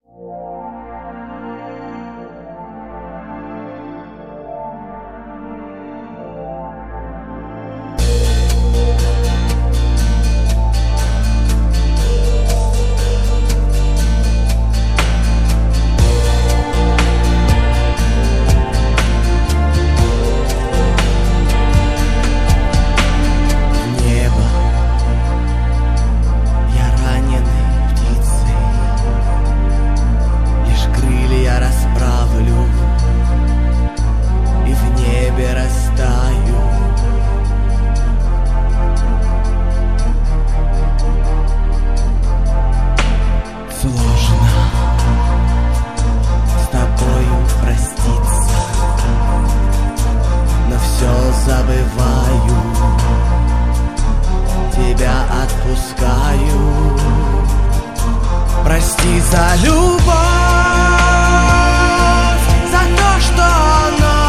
Забываю, тебя отпускаю. Прости за любовь, за то, что она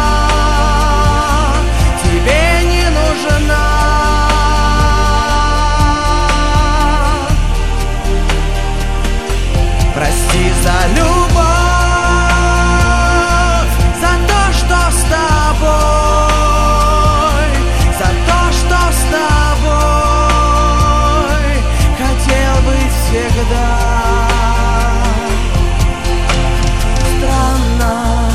тебе не нужна. Прости за любовь, за то, что с тобой. Всегда странно,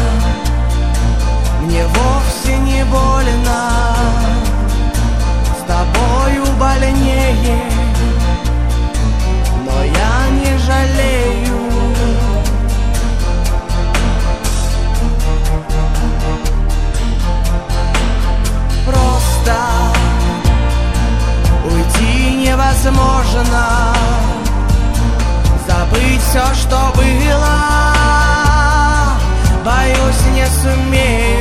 мне вовсе не больно, с тобою больнее, но я не жалею. Просто уйти невозможно, забыть все, что было, боюсь, не сумею.